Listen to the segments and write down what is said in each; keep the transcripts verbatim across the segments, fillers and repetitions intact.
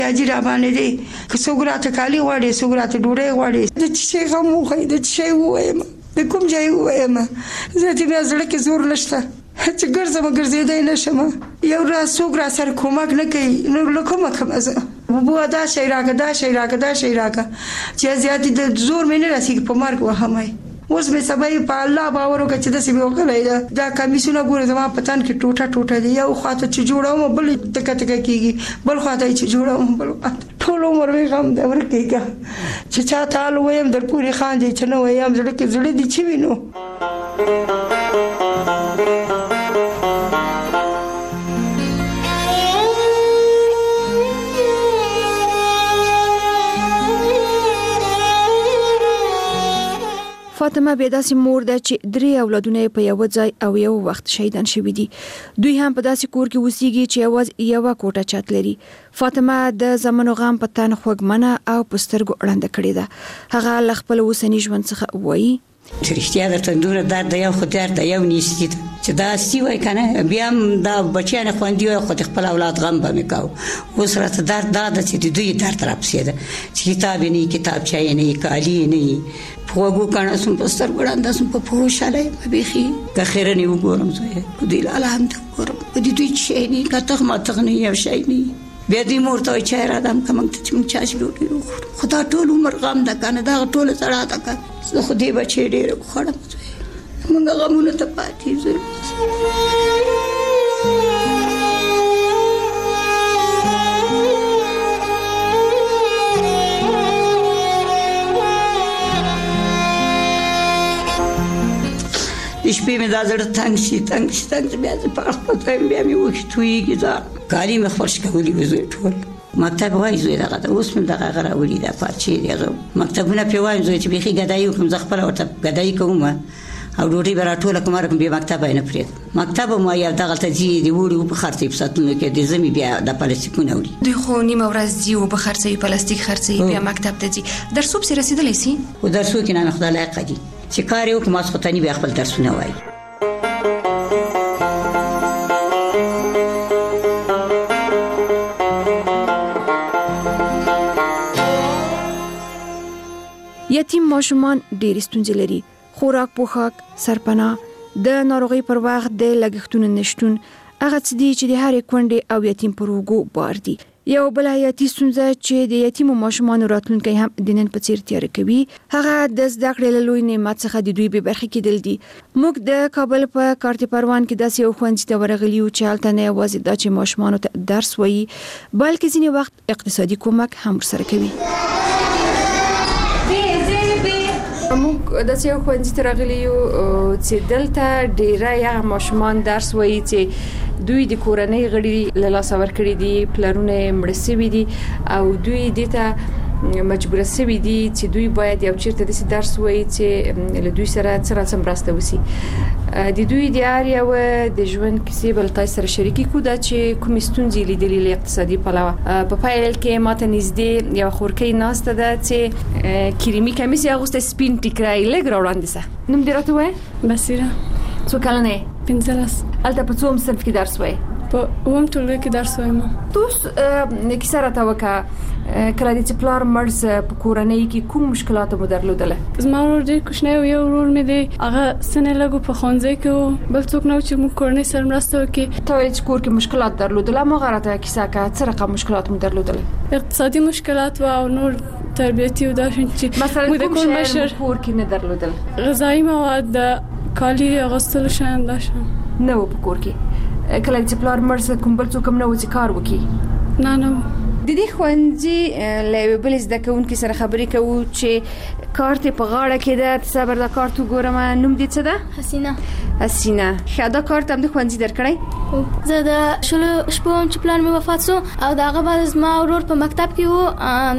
اجي را باندې دي که څوک راته کالي غواړي څوک راته ډوډۍ غواړي د چې غم وخی د چې وایم د کوم ځای وایم زه دې بیا زړه کې زور نشته چې ګرځم ګرځېدای نشم یو را څوک را سره کومک نه کوي نو له کومه کوم زه بوا دا شی راکه دا شی راکه دا شی راکه چې زیاتې د زور مې نه راسي په مرګ وهمای اوس به سبا په الله باور وکړه چې د سی به وکړای دا دا کمیسونه ګوره زما پتان کې ټوټه ټوټه دی یو خاطر چې جوړوم بل تک تک کیږي بل خاطر چې جوړوم بل ټول عمر وي غم دا ورکېګه چې چا تعال ويم در پوری خان دي چې نو ويم زړه کې زړه دي چې وینو فاطمه بیا داسې مور ده چې درې اولادونه په یو ځای او یو وخت شهیدان شوي دي. دوی هم په داسې کور کې اوسېږي چې یوازې یوه کوټه چت لري. فاطمه د زمنو غم په تن خوږمنه او په سترګو ړنده کړې ده. هغه له خپل اوسني ژوند څخه وایي چې رښتیا درته دومره درد د یو خو درد د یو نیستي ده چې دا سی وای کنه بیا هم دا بچیان خوندي وای خو خپل اولاد غم به مې کاو. اوس راته درد دا ده چې د دوی درد راپسې ده چې کتاب نه کتابچه نه کالي نه پوغو کنه سم په سترګو ړنده سم په پوښاله بيخي که خیره نه وګورم زه په دې الحمد وګورم په دې دوی چې نه کته ما ته نه یو شي نه بیا دې مورته چې را دم کوم ته چې مونږ چاش ډوډۍ خدا ټول عمر غم ده کنه دا ټول سره ده کنه زه خو دې بچي ډېر خوړم مونږ غمونه ته پاتې زه شپې مې دا زړه تنګ شي تنګ شي تنګ بیا زه په خپل ټایم بیا مې وښ تویږي دا کالي مې خوش کولی وزوي ټول مکتب وای زوی دغه اوس مې دغه غره ولې دا پاتې دیغه مکتبونه په وای زوی چې بيخي غدای کوم ز خپل ورته غدای کوم او ډوډۍ به راټوله کوم رقم به مکتب نه پرېد مکتب مو یا دغه ته دي دی وړي په خرڅې په ساتلو کې د زمي بیا د پلاستیکونه وړي دوی خو نیمه ورځ دی او په خرڅې پلاستیک خرڅې بیا مکتب ته دي درسو به رسیدلې سي او درسو کې نه خدای لایق دي چې کار یو کوم څه ته بیا خپل درسونه وای یتیم ماشومان ډېر ستونزې لري. خوراک پوښاک سرپناه د ناروغي پر وخت د لګښتونو نشټون هغه څه دي چې د هرې کونډې او یتیم پر وګو بار دي. یو بل حیاتي ستونزه چې د یتیم ماشومان راتلونکي هم د نن په څیر تیار کوي هغه د زده کړې له لوی نعمت څخه د دوی به برخه کېدل دي. موږ د کابل په کارت پروان کې داسې یو ښوونځي ته ورغلي یو چې هلته نه یوازې دا چې ماشومانو ته درس وایي بلکې ځینې وخت اقتصادي کومک هم ورسره کوي. موږ د څه ښوونځي ته راغلي یو چې دلته ډېری هغه ماشومان درس وایي چې دوی د کورنۍ غړي له لاسه ورکړي دي پلرونه مړ شوي دي او دوی دته مجبور شوي دي چې دوی باید یو چیرته د درس وایي چې له دوی سره سره سمراسته وسی د دوی د اړیو د ژوند کیسې بل تاسو سره شریکي کو دا چې کوم ستونزې لیدلې له اقتصادي پلوه په پایل کې ماته نږدې یو خورکې ناسته ده چې کریمي کمیس یاغوسته سپین ټیکرای لګ راوړاندې سه نوم دې راته وای بصیره څو کلنه پنځلس الته په څوم صنف کې درس وای په اوم ټولګي کې درس وایم توس کیسه راته وکړه کله چې پلار مرز په کورنۍ کې کوم مشکلات مو درلودله زما ورور دې کوښنه یو ورور مې دی هغه سنه لګو په خونځي کې بل څوک نو چې موږ کورنۍ سره مرسته وکړي ته چې کور کې مشکلات درلودله ما غواړم کیسه کا څه رقم مشکلات مو درلودله اقتصادي مشکلات او نور تربیتي او دا چې مثلا کوم شی کور کې نه درلودل غذایی مواد کالي غسل شان داشم نو په کور کې کله چې پلار مرز کوم بل څوک نو چې کار وکي نه نه د دې خوندې له بل زده کوونکو سره خبرې کوو چې کارت په غاړه کې ده صبر دا کارت وګورم نوم دې څه ده حسینه حسینه خدا کارت هم د خوندې درکړی زه د شلو شپو چې پلان مې وفات شو او داغه بعد ما ورور په مکتب کې وو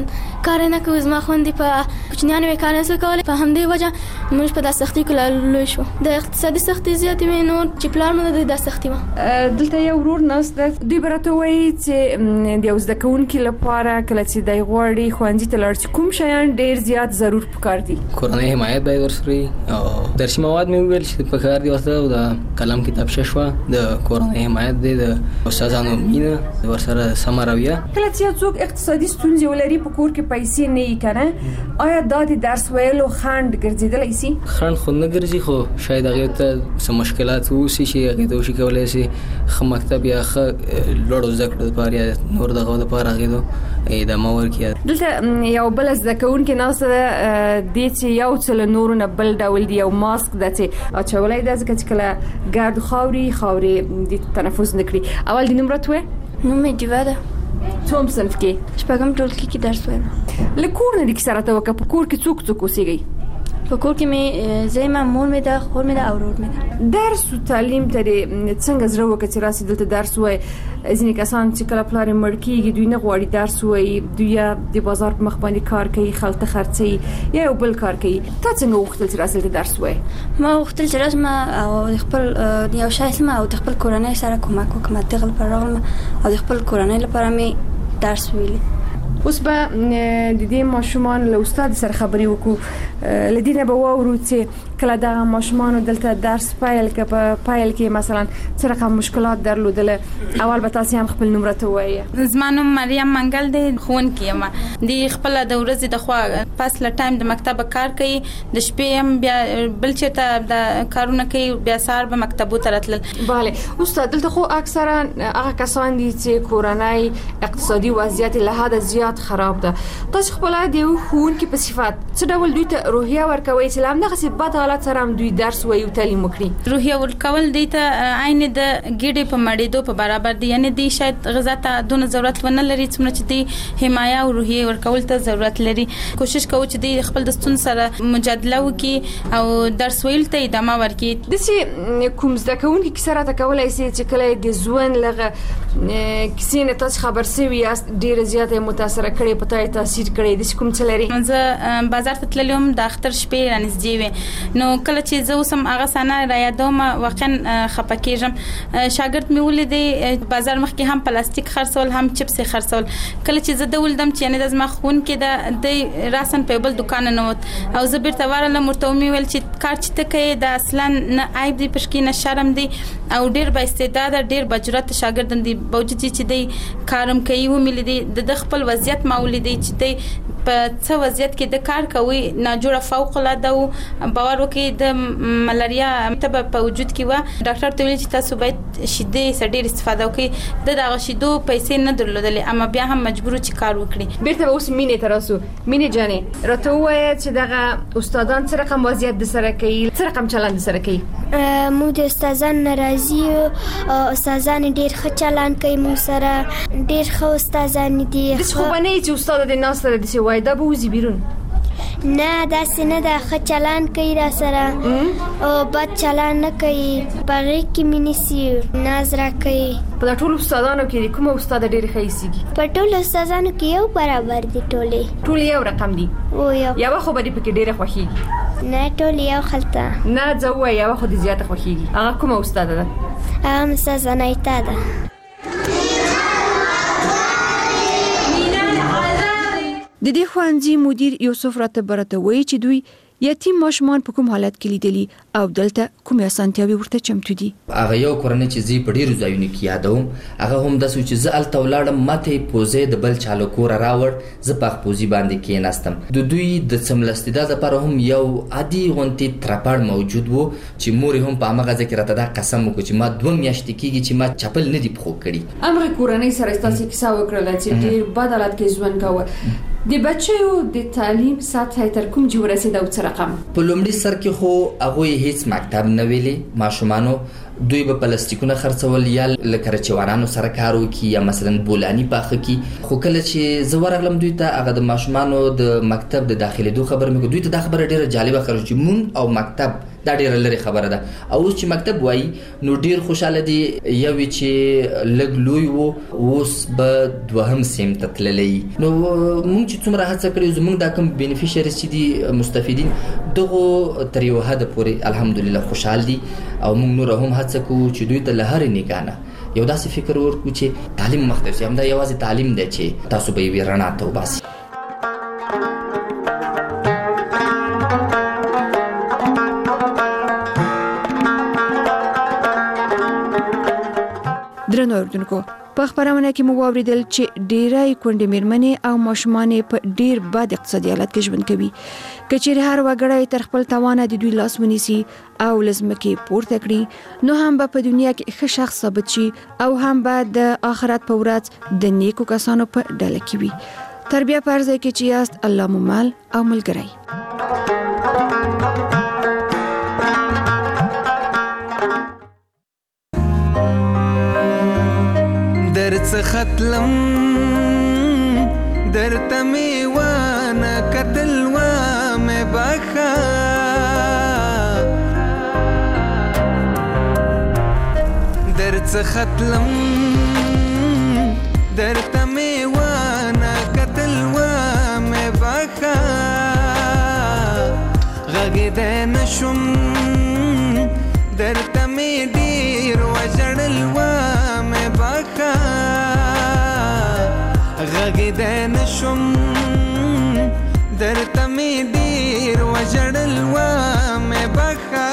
کار نه کوي زما خوندې په کوچنیانو یې کار نه کولای په همدې وجه موږ په داسې سختي کې لوی شو د اقتصادي سختي زیاتې مې نور چې پلار مې د سختي و دلته یو ورور ناست دی برته وایي چې د یو زده کوونکي لپاره کله چې د غوړي خوندې ته لاړ کوم شیان ډیر زیات ضرور پکار دي کورنۍ حمایت باید ورسره او درسي مواد مې ویل چې پکار دي ورته د قلم کتاب ششوا د کورنۍ حمایت دی د استادانو مینه ورسره سمرویه کله چې څوک اقتصادي ستونزې ولري په کور کې پیسې نه یې کنه آیا د درس ویلو خند ګرځیدلی سي خند خو نه ګرځي خو شاید هغه ته سم مشکلات وسی چې هغه د وشي کولای شي خو مکتب یا خ لوړو ذکر لپاره یا نور دغه لپاره هغه د مور کې دلته یو بل ځکهون کې ناسه د چې یو څل نور نه بل ډول دی یو ماسک دته اچولای د ځکه چې کله ګرد خوري خوري د تنفس نکړي اول د نمبر توه نو مې دیواده څوم صنف کې شپږم ټولګي کې درس وایم لکور نه د سره ته وک په کور کې څوک څوک اوسېږي په کور کې مې زېما مور مې ده خور مې ده او ورور مې ده درس او تعلیم ته څنګه زړه وکړي راسي دلته درس وای ځینې کسان چې کله پلار مړ کیږي دوی نه غواړي درس وای دوی د بازار په مخ باندې کار کوي خلک خرڅي یا یو بل کار کوي تا څنګه وختل چې راسي درس وای ما وختل چې راسم او خپل یو شای سم او خپل کورنۍ سره کومک وکم تغل پرغم او خپل کورنۍ لپاره مې درس ویلي اوس به د دې ماشومان له استاد سره خبري وکړو لدینه به وورو چې کله دا ماشومان دلته درس پایل کې په پایل کې مثلا څه رقم مشکلات درلودل اول به تاسو هم خپل نمبر ته وایي زمانو مریم منګل د خون کې ما د خپل د ورځې د خوا فاصله ټایم د مکتب کار کوي د شپې هم بیا بل چېرته د کارونه کوي بیا سار به مکتبو ته راتلل bale استاد دلته خو اکثرا هغه کسان دي چې کورنۍ اقتصادي وضعیت له حد زیات خراب ده تاسو خپل د خون کې په صفات څه ډول دوی ته روحیه ورکوي چې لامل غسی بد حالت سره دوی درس وایي او تعلیم وکړي روحیه ورکول دی ته عین د ګډې په مړېدو په برابر دی یعنی دی شاید غذا ته دونه ضرورت ونه لري چې چې دی حمایه او روحیه ورکول ته ضرورت لري کوشش کوو چې دی خپل دستون سره مجادله وکړي او درس ویل ته ادامه ورکړي د سي کوم ځکه کوونکی سره تا کولای شي چې کله د ځوان لغه کسینه تاسو خبر سوي ډیر زیاته متاثر کړي پتاي تاثیر کړي د کوم څه لري زه بازار ته تللم د اختر شپې رانځدي وي نو کله چې زه اوسم هغه سنه را یادوم واقعا خپکیږم شاګرد مې ولیدې بازار مخ کې هم پلاستیک خرڅول هم چپس خرڅول کله چې زه د ولدم چې نه د زما خون کې د راسن په بل دکان نه وت او زه بیرته ورله مرته مې ویل چې کار چې ته کوي د اصلا نه عیب دی پښکې نه شرم دی او ډیر با استعداد ډیر بجرات شاګردن دی باوجود چې دی کارم کوي و مې لیدې د خپل وضعیت مولې دی چې دی په څه وضعیت کې د کار کوي ناجوړه فوق العاده او باور وکي د ملاریا تبه په وجود کې و ډاکټر ته ویل چې تاسو باید شیدې سړي استفاده وکړي د دغه شیدو پیسې نه درلودلې اما بیا هم مجبور چې کار وکړي بیرته اوس مینې تراسو مینې جانې راته وایي چې دغه استادان څه رقم وضعیت د سره کوي څه رقم چلند سره کوي مو د استادان ناراضي او استادان ډیر ښه چلند کوي مو سره ډیر ښه استادان دي خو باندې چې استاد د ناس سره د وای دا به وزي بیرون نه دا سینه د ښه چلند کوي را سره او بد چلند نه کوي پرې کې مینسي ناز را کوي په ټول استادانو کې کوم استاد ډیر ښه ایسيږي په ټول استادانو کې یو برابر دي ټولې ټول یو رقم دي او یو یو خو به دې پکې ډیر خوښيږي نه ټول یو خلته نه ځوه یو خو دې زیاته خوښيږي هغه کوم استاد ده هغه استاد زنایتا ده د دې ښوونځي مدیر یوسف راته برته وایي چې دوی یتیم ماشومان په کوم حالت کې لیدلي او دلته کومه اسانتیاوي ورته چمتو دي هغه یو کورنۍ چې زی په ډیرو ځایونو کې یادوم هغه هم د سوچ چې ال تولاړم ماته پوزې د بل چالو کور راوړ زه په پوزي باندې کې ناستم د دوی د سملستیدا لپاره هم یو عادي غونتی ترپړ موجود وو چې مور هم په هغه ځکه راته دا قسم وکړ چې ما دوه میاشتې کېږي چې ما چپل نه دی پخو کړی امر کورنۍ سره تاسو کیسه وکړه چې ډیر بد حالت کې ژوند کاوه د بچو د تعلیم سطح تر کوم چې ورسېد او څه رقم په لومړي سر کې خو هغه هیڅ مکتب نه ویلي ماشومانو دوی به پلاستیکونه خرڅول یا لکه رچوانانو سره کار وکي یا مثلا بولانی پاخه کی خو کله چې زه ورغلم دوی ته هغه د ماشومانو د مکتب د داخلي دوه خبر مې دوی ته د خبره ډیره جالبه خبره چې مون او مکتب دا ډیره لري خبره ده. او اوس چې مکتب وای نو ډیر خوشاله دي یو چې لګ لوی وو اوس به دوهم سیم تتللی. نو مونږ چې څومره هڅه کړې زمونږ دا کوم بینیفیشریز چې دي مستفیدین دغه تر یو حد پورې الحمدلله خوشحال دي او مونږ نور هم هڅه کوو چې دوی ته له هرې نگاه یو داسې فکر ورکړو چې تعلیم مخته شي. همدا یوازې تعلیم دی چې تاسو به یې رڼا ته وباسي. درنو اوریدونکو په خبرونه کې مو واوریدل چې ډیرای کونډې میرمنې او ماشومان په ډیر بد اقتصادي حالت کې ژوند کوي. کچېر هر وګړی تر خپل توانه د دوی لاس ونیسي او لزمکه پورته کړي نو هم په دنیا کې ښه شخص ثابت شي او هم به د آخرت په ورځ د نیکو کسانو په ډله کې وي. تربیه پرځای کې چې یاست الله مو مال او ملګری. درڅ ختلم درته می وانه کتل و مې بخا درڅ ختلم درته می وانه کتل و مې بخا غږېدی نشم درته می ډېر وژړل و مې بخا غږېدی نشم درته می ډېر وژړل و مې بخا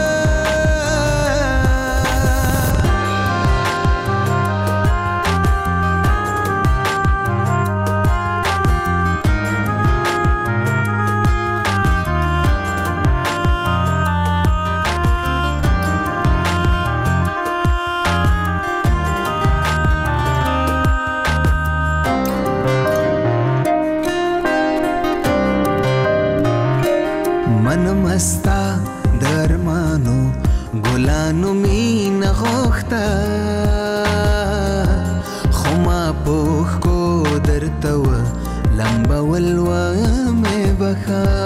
مستا درمانو ګلانو مين غوخته خو ما پوخ کو درته و لمبول و مې بخا